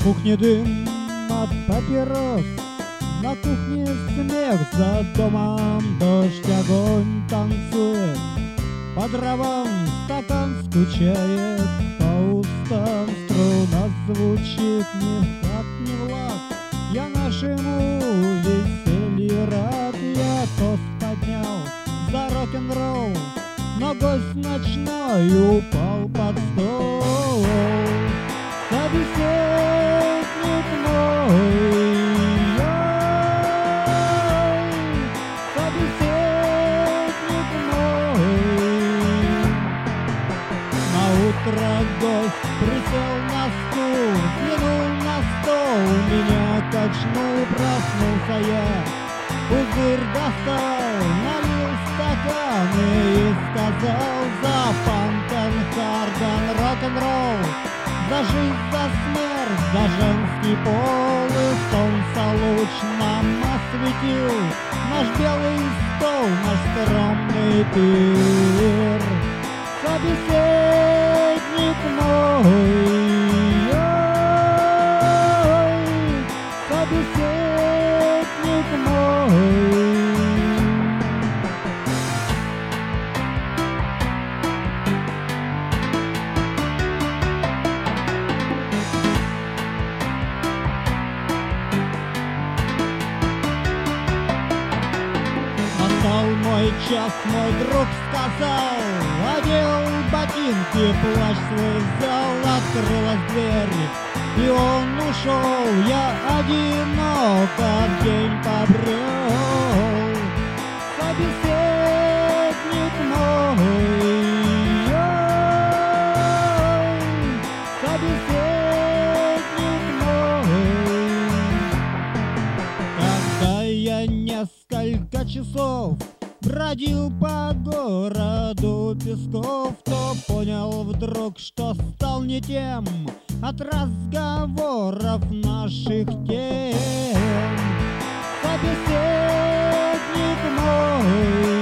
кухне дым от папирос, на кухне смех, за домом дождь, огонь танцует, по дровам стакан скучает, по устам струна звучит, ни хат, ни влад. Я нашему веселью рад, я тост поднял за рок-н-ролл, но гость ночной упал под стол. Собеседник мой, собеседник мой. Наутро гость присел на стул, взглянул на стол, меня качнул, проснулся я. Пузырь достал, налил стаканы и сказал: за Пантенхарден рок-н-ролл, за жизнь, за смерть, за женский пол. И солнце луч нам осветил наш белый стол, наш скромный пир. Собеседник мой, ой, собеседник мой. Настал мой час, мой друг сказал, одел ботинки, плащ свой взял, открылась дверь, и он ушел. Я одиноко в день побрел. Собеседник мой, ой, собеседник мой. Когда я несколько часов бродил по городу Песков, то понял вдруг, что стал не тем от разговоров наших тем. Собеседник мой,